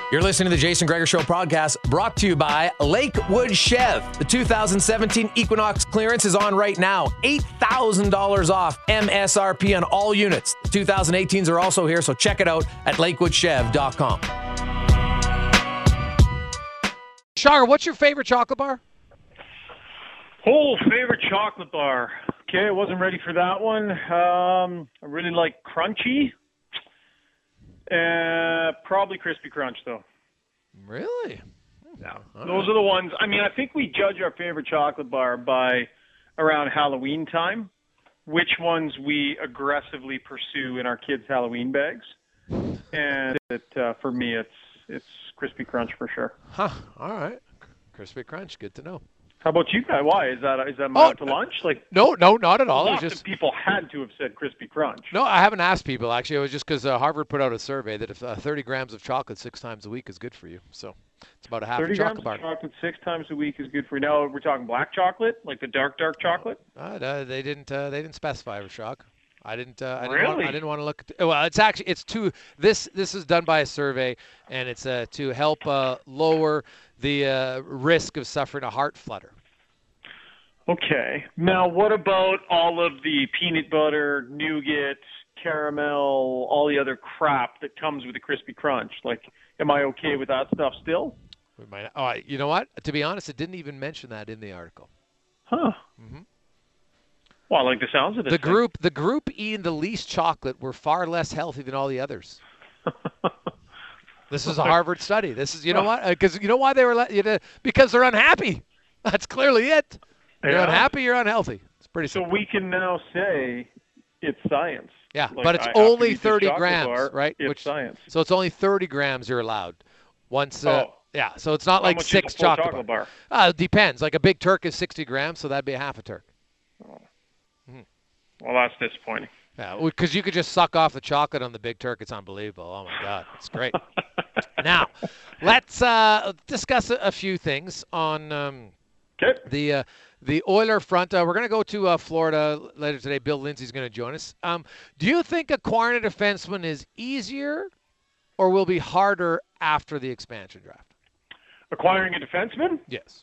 You're listening to the Jason Gregor Show podcast, brought to you by Lakewood Chev. The 2017 Equinox clearance is on right now. $8,000 off MSRP on all units. The 2018s are also here, so check it out at lakewoodchev.com. Shar, what's your favorite chocolate bar? Favorite chocolate bar. Okay, I wasn't ready for that one. I really like Crunchy. Probably Crispy Crunch, though. Really? Yeah, those are the ones. I mean, I think we judge our favorite chocolate bar by around Halloween time, which ones we aggressively pursue in our kids' Halloween bags. And for me, it's Crispy Crunch for sure. Huh. All right. Crispy Crunch. Good to know. How about you guys? Why is that out to lunch? Like no, not at all. Lots of people had to have said Crispy Crunch. No, I haven't asked people actually. It was just because Harvard put out a survey that if 30 grams of chocolate 6 times a week is good for you. So it's about a half a chocolate bar. 30 grams of chocolate 6 times a week is good for you. Now we're talking black chocolate, like the dark chocolate. They didn't specify, Shock. I didn't want to look at. Well, it's to this is done by a survey, and it's to help lower the risk of suffering a heart flutter. Okay. Now, what about all of the peanut butter, nougat, caramel, all the other crap that comes with the Crispy Crunch? Like, am I okay with that stuff still? We might. Oh, you know what? To be honest, it didn't even mention that in the article. Huh. Mm-hmm. Well, I like the sounds of this. The group eating the least chocolate were far less healthy than all the others. This is a Harvard study. This is, you know what? Because you know why they were because they're unhappy. That's clearly it. You're unhappy, you're unhealthy. It's pretty simple. So we can now say it's science. Yeah, like, but it's only 30 grams, grams, right? It's science. So it's only 30 grams you're allowed. Once. Yeah, so it's not like 6 chocolate bar. It depends. Like a big Turk is 60 grams, so that'd be a half a Turk. Oh. Well, that's disappointing. Yeah, because you could just suck off the chocolate on the Big Turk. It's unbelievable. Oh, my God. It's great. Now, let's discuss a few things on the Oiler front. We're going to go to Florida later today. Bill Lindsay's going to join us. Do you think acquiring a defenseman is easier or will be harder after the expansion draft? Acquiring a defenseman? Yes.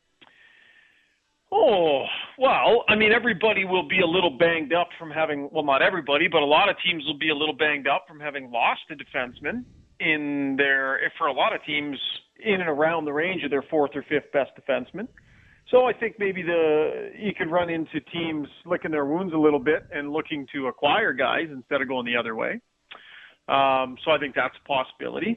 Oh, well, I mean, everybody will be a little banged up from having, well, not everybody, but a lot of teams will be a little banged up from having lost a defenseman for a lot of teams, in and around the range of their 4th or 5th best defenseman. So I think maybe you could run into teams licking their wounds a little bit and looking to acquire guys instead of going the other way. So I think that's a possibility.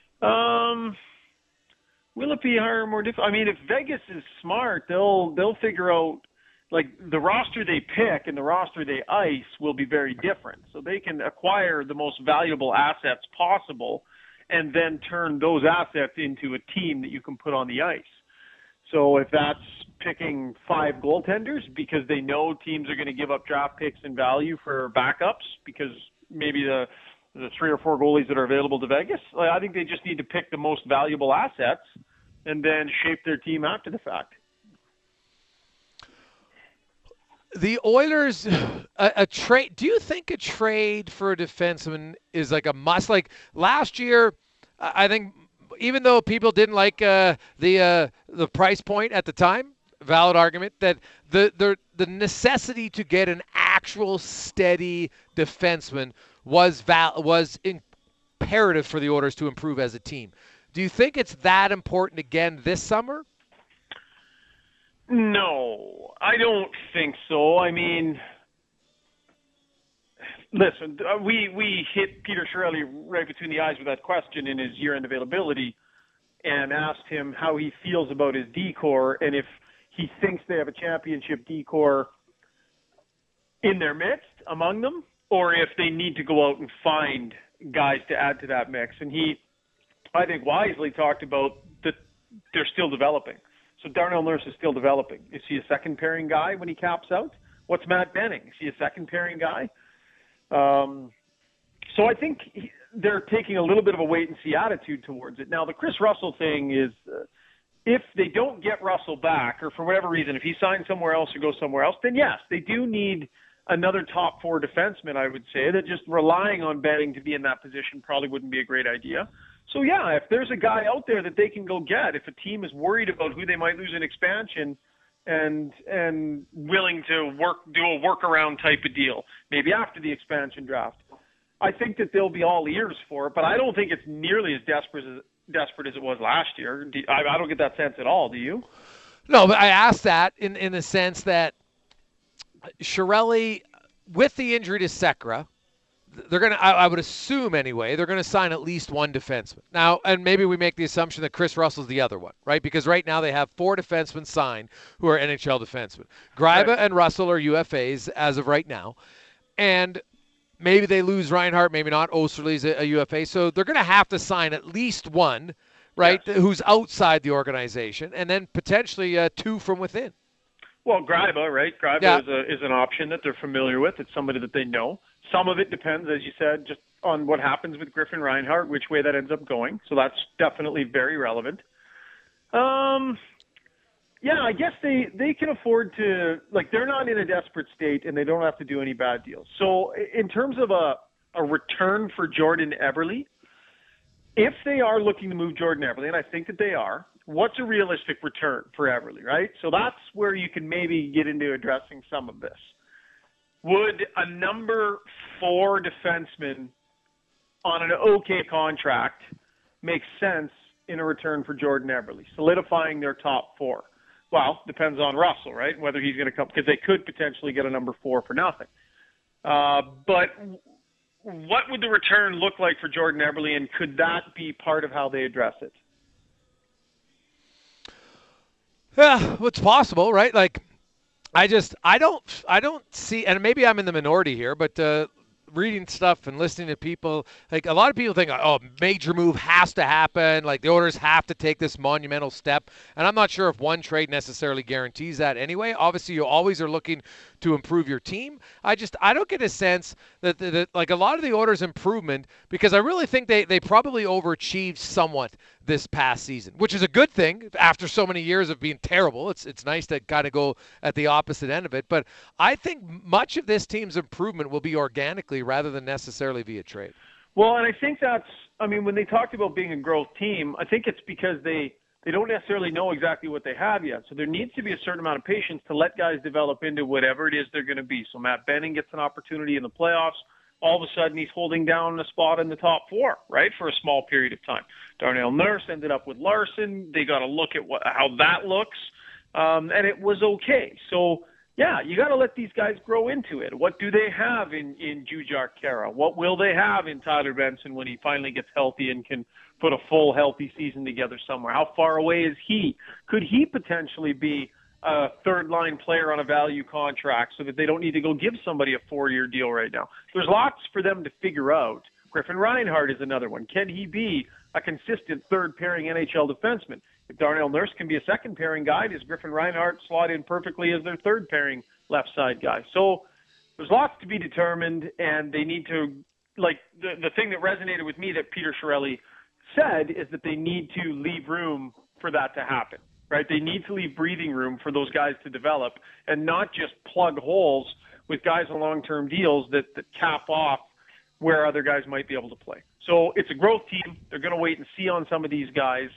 Will it be harder or more difficult? I mean, if Vegas is smart, they'll figure out, like, the roster they pick and the roster they ice will be very different. So they can acquire the most valuable assets possible and then turn those assets into a team that you can put on the ice. So if that's picking 5 goaltenders because they know teams are going to give up draft picks and value for backups because maybe the 3 or 4 goalies that are available to Vegas, I think they just need to pick the most valuable assets and then shape their team after the fact. The Oilers, a trade. Do you think a trade for a defenseman is like a must? Like last year, I think even though people didn't like the price point at the time, valid argument that the necessity to get an actual steady defenseman was imperative for the Oilers to improve as a team. Do you think it's that important again this summer? No, I don't think so. I mean, listen, we hit Peter Chiarelli right between the eyes with that question in his year-end availability and asked him how he feels about his D-core and if he thinks they have a championship D-core in their midst, among them, or if they need to go out and find guys to add to that mix. And he, I think, wisely talked about that they're still developing. So Darnell Nurse is still developing. Is he a second-pairing guy when he caps out? What's Matt Benning? Is he a second-pairing guy? So I think they're taking a little bit of a wait-and-see attitude towards it. Now, the Chris Russell thing is if they don't get Russell back, or for whatever reason, if he signs somewhere else or goes somewhere else, then yes, they do need another top 4 defenseman, I would say, that just relying on Benning to be in that position probably wouldn't be a great idea. So, yeah, if there's a guy out there that they can go get, if a team is worried about who they might lose in expansion and willing to do a workaround type of deal, maybe after the expansion draft, I think that they'll be all ears for it. But I don't think it's nearly as desperate as it was last year. I don't get that sense at all. Do you? No, but I asked that in the sense that Chiarelli, with the injury to Sekera, they're going to, I would assume anyway, they're going to sign at least one defenseman. Now, and maybe we make the assumption that Chris Russell's the other one, right? Because right now they have 4 defensemen signed who are NHL defensemen. Greiba and Russell are UFAs as of right now. And maybe they lose Reinhart, maybe not. Osterley's a UFA. So they're going to have to sign at least one, right, yes, who's outside the organization, and then potentially 2 from within. Well, Greiba, right? Greiba is an option that they're familiar with. It's somebody that they know. Some of it depends, as you said, just on what happens with Griffin Reinhart, which way that ends up going. So that's definitely very relevant. Yeah, I guess they can afford to, like, they're not in a desperate state and they don't have to do any bad deals. So in terms of a return for Jordan Eberle, if they are looking to move Jordan Eberle, and I think that they are, what's a realistic return for Eberle, right? So that's where you can maybe get into addressing some of this. Would a number 4 defenseman on an okay contract make sense in a return for Jordan Eberle, solidifying their top 4? Well, depends on Russell, right? Whether he's going to come, because they could potentially get a number 4 for nothing. But what would the return look like for Jordan Eberle, and could that be part of how they address it? Yeah, well, it's possible, right? Like, I don't see, and maybe I'm in the minority here, but reading stuff and listening to people, like, a lot of people think, oh, major move has to happen, like the Oilers have to take this monumental step, and I'm not sure if one trade necessarily guarantees that anyway. Obviously, you always are looking to improve your team. I don't get a sense that like a lot of the Oilers' improvement, because I really think they probably overachieved somewhat this past season, which is a good thing after so many years of being terrible. It's nice to kind of go at the opposite end of it. But I think much of this team's improvement will be organically rather than necessarily via trade. Well, and I think when they talked about being a growth team, I think it's because they don't necessarily know exactly what they have yet. So there needs to be a certain amount of patience to let guys develop into whatever it is they're going to be. So Matt Benning gets an opportunity in the playoffs. All of a sudden, he's holding down a spot in the top 4, right, for a small period of time. Darnell Nurse ended up with Larson. They got to look at how that looks, and it was okay. So, yeah, you got to let these guys grow into it. What do they have in Jujhar Khaira? What will they have in Tyler Benson when he finally gets healthy and can put a full healthy season together somewhere? How far away is he? Could he potentially be a third-line player on a value contract so that they don't need to go give somebody a 4-year deal right now? There's lots for them to figure out. Griffin Reinhart is another one. Can he be a consistent third-pairing NHL defenseman? If Darnell Nurse can be a second-pairing guy, does Griffin Reinhart slot in perfectly as their third-pairing left-side guy? So there's lots to be determined, and they need to, like, the thing that resonated with me that Peter Chiarelli said is that they need to leave room for that to happen. Right? They need to leave breathing room for those guys to develop and not just plug holes with guys on long-term deals that cap off where other guys might be able to play. So it's a growth team. They're going to wait and see on some of these guys.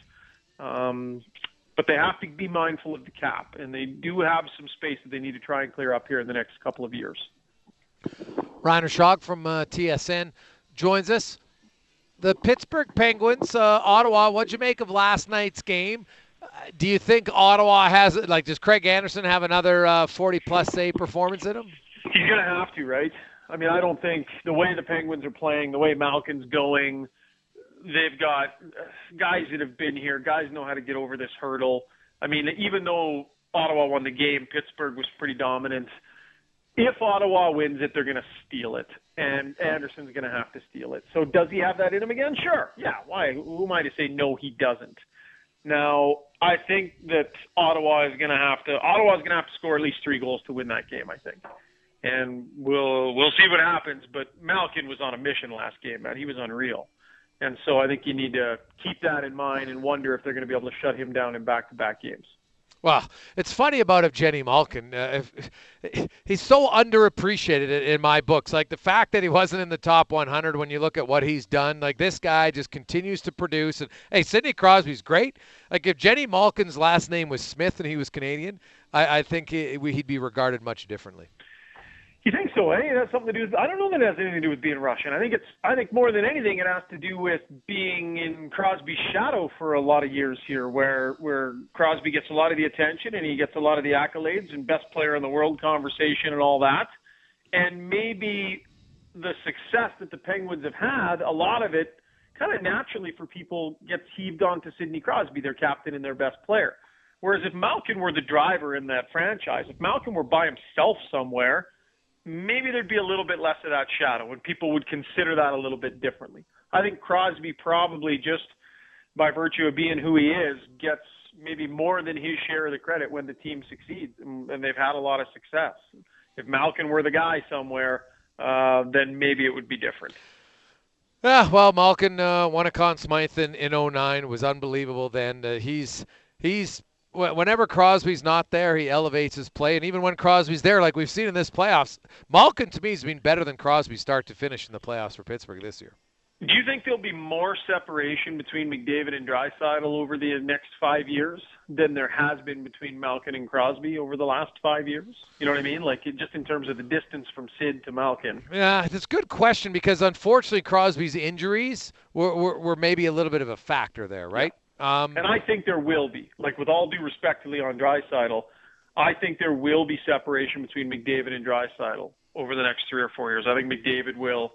But they have to be mindful of the cap, and they do have some space that they need to try and clear up here in the next couple of years. Rainer Schog from TSN joins us. The Pittsburgh Penguins, Ottawa, what'd you make of last night's game? Do you think Ottawa has, like, does Craig Anderson have another 40-plus save performance in him? He's going to have to, right? I mean, I don't think the way the Penguins are playing, the way Malkin's going, they've got guys that have been here. Guys know how to get over this hurdle. I mean, even though Ottawa won the game, Pittsburgh was pretty dominant. If Ottawa wins it, they're going to steal it, and Anderson's going to have to steal it. So does he have that in him again? Sure. Yeah, why? Who am I to say no, he doesn't? Now, I think that Ottawa's going to have to score at least 3 goals to win that game, I think. And we'll see what happens, but Malkin was on a mission last game, man. He was unreal. And so I think you need to keep that in mind and wonder if they're going to be able to shut him down in back-to-back games. Well, it's funny about Evgeny Malkin. He's so underappreciated in my books. Like the fact that he wasn't in the top 100 when you look at what he's done. Like this guy just continues to produce. And hey, Sidney Crosby's great. Like if Jenny Malkin's last name was Smith and he was Canadian, I think he'd be regarded much differently. You think so? It has something to do with. I don't know that it has anything to do with being Russian. I think more than anything, it has to do with being in Crosby's shadow for a lot of years here, where Crosby gets a lot of the attention and he gets a lot of the accolades and best player in the world conversation and all that. And maybe the success that the Penguins have had, a lot of it, kind of naturally for people gets heaved onto Sidney Crosby, their captain and their best player. Whereas if Malkin were the driver in that franchise, if Malkin were by himself somewhere, maybe there'd be a little bit less of that shadow and people would consider that a little bit differently. I think Crosby probably just by virtue of being who he is gets maybe more than his share of the credit when the team succeeds, and they've had a lot of success. If Malkin were the guy somewhere, then maybe it would be different. Yeah, well, Malkin won a Conn Smythe in 2009, was unbelievable then. He's whenever Crosby's not there, he elevates his play. And even when Crosby's there, like we've seen in this playoffs, Malkin to me has been better than Crosby start to finish in the playoffs for Pittsburgh this year. Do you think there'll be more separation between McDavid and Draisaitl over the next 5 years than there has been between Malkin and Crosby over the last 5 years? You know what I mean? Like just in terms of the distance from Sid to Malkin. Yeah, it's a good question because unfortunately Crosby's injuries were maybe a little bit of a factor there, right? Yeah. And I think there will be. Like, with all due respect to Leon Draisaitl, I think there will be separation between McDavid and Draisaitl over the next 3 or 4 years. I think McDavid will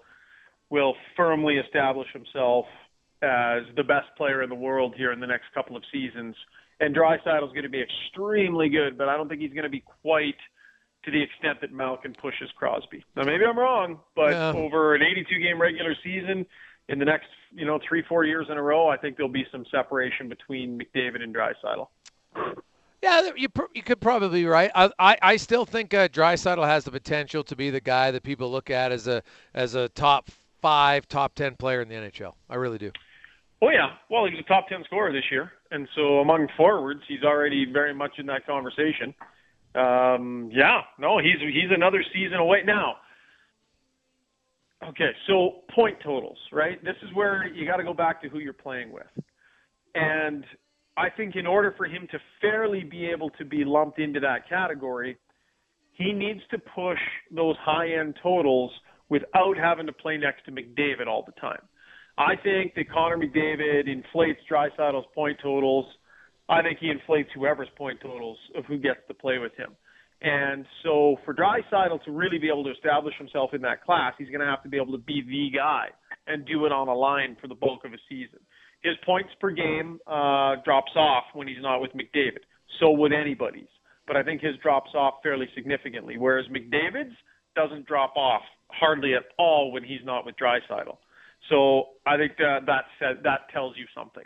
firmly establish himself as the best player in the world here in the next couple of seasons. And Draisaitl's going to be extremely good, but I don't think he's going to be quite to the extent that Malkin pushes Crosby. Now, maybe I'm wrong, but over an 82-game regular season, in the next, 3-4 years in a row, I think there'll be some separation between McDavid and Draisaitl. Yeah, you could probably be right. I still think Draisaitl has the potential to be the guy that people look at as a top 5, top 10 player in the NHL. I really do. Oh, yeah. Well, he was a top 10 scorer this year. And so among forwards, he's already very much in that conversation. He's another season away. Now, okay, so point totals, right? This is where you got to go back to who you're playing with. And I think in order for him to fairly be able to be lumped into that category, he needs to push those high-end totals without having to play next to McDavid all the time. I think that Connor McDavid inflates Draisaitl's point totals. I think he inflates whoever's point totals of who gets to play with him. And so for Draisaitl to really be able to establish himself in that class, he's going to have to be able to be the guy and do it on a line for the bulk of a season. His points per game drops off when he's not with McDavid. So would anybody's. But I think his drops off fairly significantly, whereas McDavid's doesn't drop off hardly at all when he's not with Draisaitl. So I think that tells you something.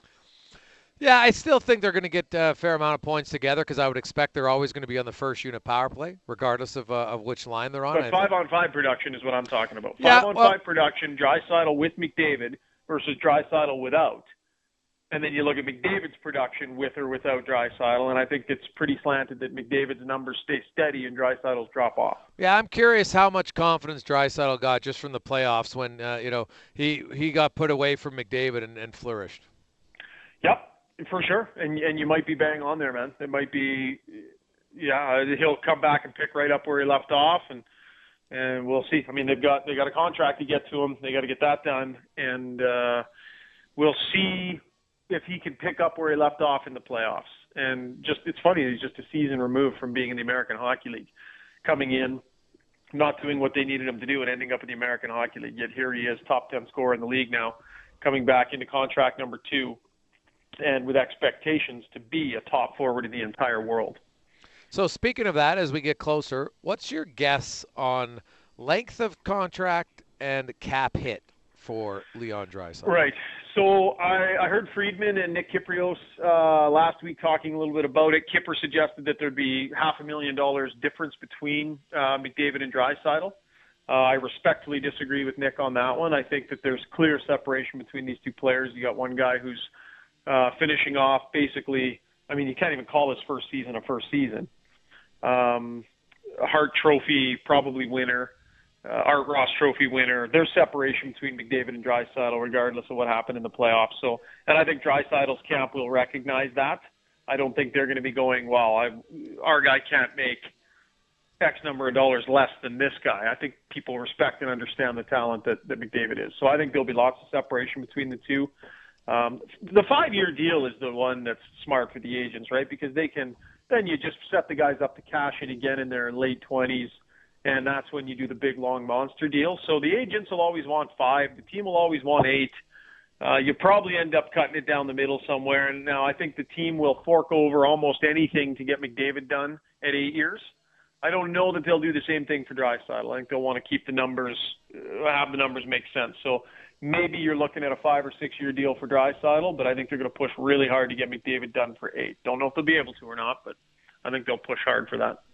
Yeah, I still think they're going to get a fair amount of points together because I would expect they're always going to be on the first unit power play, regardless of which line they're on. But 5-on-5 production is what I'm talking about. 5-on-5 production, Draisaitl with McDavid versus Draisaitl without. And then you look at McDavid's production with or without Draisaitl, and I think it's pretty slanted that McDavid's numbers stay steady and Draisaitl's drop off. Yeah, I'm curious how much confidence Draisaitl got just from the playoffs when he got put away from McDavid and flourished. Yep. For sure, and you might be bang on there, man. It might be, he'll come back and pick right up where he left off, and we'll see. I mean, they got a contract to get to him. They got to get that done, and we'll see if he can pick up where he left off in the playoffs. And it's funny, he's just a season removed from being in the American Hockey League, coming in, not doing what they needed him to do, and ending up in the American Hockey League. Yet here he is, top 10 scorer in the league now, coming back into contract number 2. And with expectations to be a top forward in the entire world. So speaking of that, as we get closer, what's your guess on length of contract and cap hit for Leon Draisaitl? Right. So I heard Friedman and Nick Kypreos last week talking a little bit about it. Kipper suggested that there'd be $500,000 difference between McDavid and Draisaitl. I respectfully disagree with Nick on that one. I think that there's clear separation between these two players. You got one guy who's finishing off basically I mean, you can't even call his first season a first season. Hart Trophy probably winner, Art Ross Trophy winner. There's separation between McDavid and Draisaitl regardless of what happened in the playoffs. So, and I think Draisaitl's camp will recognize that. I don't think they're going to be going, well, our guy can't make X number of dollars less than this guy. I think people respect and understand the talent that McDavid is. So I think there'll be lots of separation between the two. The 5-year deal is the one that's smart for the agents, right? Because then you just set the guys up to cash it again in their late 20s, and that's when you do the big, long monster deal. So the agents will always want 5. The team will always want 8. You probably end up cutting it down the middle somewhere. And now I think the team will fork over almost anything to get McDavid done at 8 years. I don't know that they'll do the same thing for Draisaitl. I think they'll want to keep the numbers, have the numbers make sense. So maybe you're looking at a 5 or 6 year deal for Draisaitl, but I think they're going to push really hard to get McDavid done for 8. Don't know if they'll be able to or not, but I think they'll push hard for that.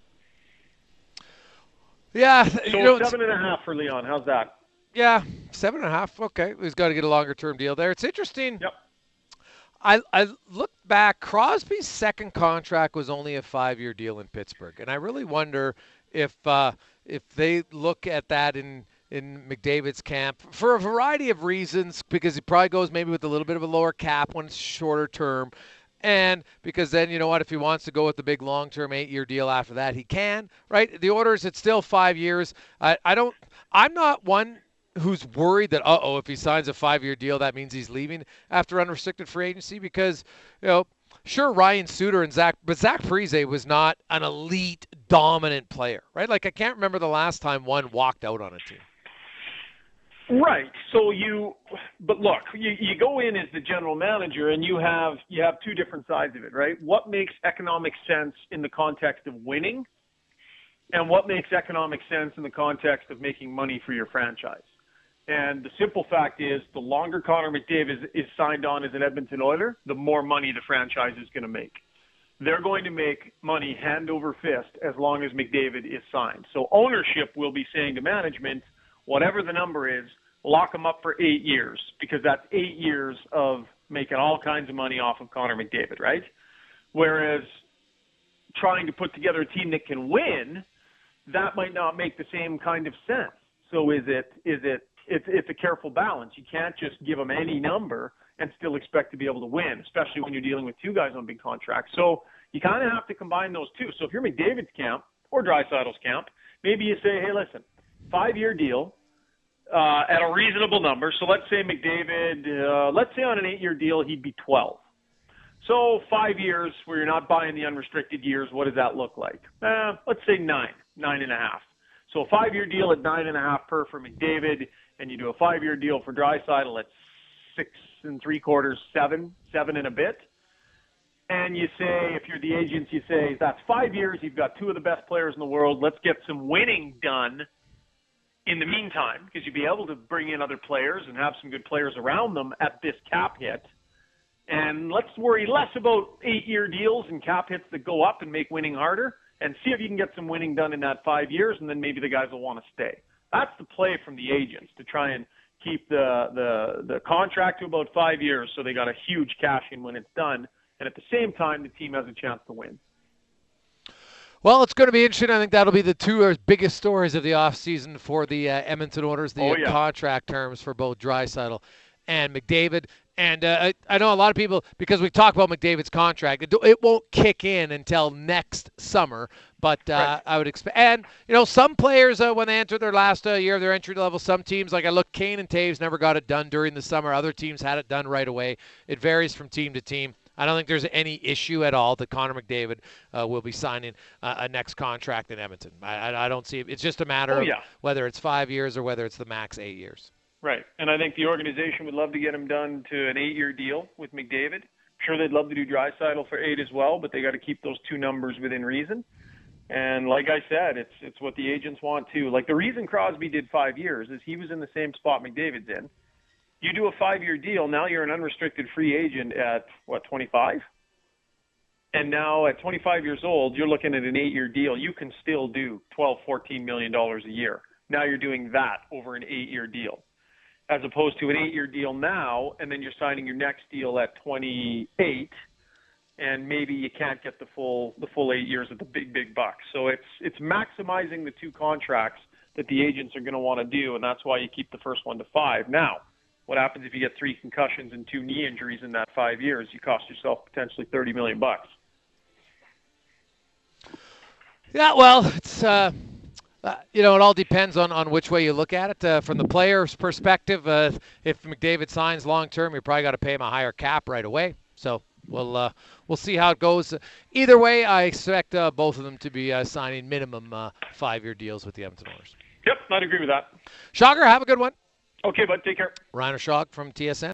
Yeah. So 7.5 for Leon. How's that? Yeah, 7.5. Okay, he's got to get a longer-term deal there. It's interesting. Yep. I looked back. Crosby's second contract was only a 5-year deal in Pittsburgh, and I really wonder if they look at that in McDavid's camp for a variety of reasons, because he probably goes maybe with a little bit of a lower cap when it's shorter term, and because then, you know what, if he wants to go with the big long-term 8-year deal after that, he can, right? The Oilers, it's still 5 years. I'm not one who's worried that, if he signs a 5-year deal, that means he's leaving after unrestricted free agency, because, sure, Ryan Suter and Zach Parise was not an elite dominant player, right? Like, I can't remember the last time one walked out on a team. Right. So but look, you go in as the general manager and you have two different sides of it, right? What makes economic sense in the context of winning, and what makes economic sense in the context of making money for your franchise. And the simple fact is, the longer Connor McDavid is signed on as an Edmonton Oiler, the more money the franchise is going to make. They're going to make money hand over fist as long as McDavid is signed. So ownership will be saying to management, whatever the number is, lock him up for 8 years, because that's 8 years of making all kinds of money off of Connor McDavid, right? Whereas trying to put together a team that can win, that might not make the same kind of sense. So it's a careful balance. You can't just give them any number and still expect to be able to win, especially when you're dealing with two guys on big contracts. So you kind of have to combine those two. So if you're McDavid's camp or Draisaitl's camp, maybe you say, hey, listen, 5-year deal at a reasonable number. So let's say McDavid, let's say on an 8-year deal, he'd be 12. So 5 years where you're not buying the unrestricted years, what does that look like? Let's say 9.5. So a 5-year deal at 9.5 per for McDavid, and you do a 5-year deal for Draisaitl at 6 3/4, 7 and a bit. And you say, if you're the agents, you say, that's 5 years. You've got two of the best players in the world. Let's get some winning done in the meantime, because you'd be able to bring in other players and have some good players around them at this cap hit. And let's worry less about 8-year deals and cap hits that go up and make winning harder, and see if you can get some winning done in that 5 years, and then maybe the guys will want to stay. That's the play from the agents, to try and keep the contract to about 5 years, so they got a huge cash in when it's done, and at the same time, the team has a chance to win. Well, it's going to be interesting. I think that'll be the two biggest stories of the offseason for the Edmonton Oilers, the contract terms for both Draisaitl and McDavid. And I know a lot of people, because we talked about McDavid's contract, it won't kick in until next summer. But right. I would expect, and some players when they enter their last year of their entry level, some teams, like I look, Kane and Taves never got it done during the summer. Other teams had it done right away. It varies from team to team. I don't think there's any issue at all that Connor McDavid will be signing a next contract in Edmonton. I don't see it. It's just a matter of whether it's 5 years or whether it's the max 8 years. Right. And I think the organization would love to get him done to an 8-year deal with McDavid. I'm sure they'd love to do Draisaitl for 8 as well, but they got to keep those two numbers within reason. And like I said, it's what the agents want too. Like, the reason Crosby did 5 years is he was in the same spot McDavid's in. You do a 5-year deal, now you're an unrestricted free agent at, 25? And now at 25 years old, you're looking at an 8-year deal. You can still do $12, $14 million a year. Now you're doing that over an 8-year deal, as opposed to an 8-year deal now, and then you're signing your next deal at 28, and maybe you can't get the full 8 years of the big bucks. So it's maximizing the 2 contracts that the agents are going to want to do, and that's why you keep the first one to 5. Now, what happens if you get 3 concussions and 2 knee injuries in that 5 years? You cost yourself potentially $30 million. Yeah, well, it's it all depends on which way you look at it. From the player's perspective, if McDavid signs long term, you probably got to pay him a higher cap right away. So we'll see how it goes. Either way, I expect both of them to be signing minimum 5-year deals with the Edmonton Oilers. Yep, I'd agree with that. Shocker, have a good one. Okay, bud, take care. Rainer Schock from TSN.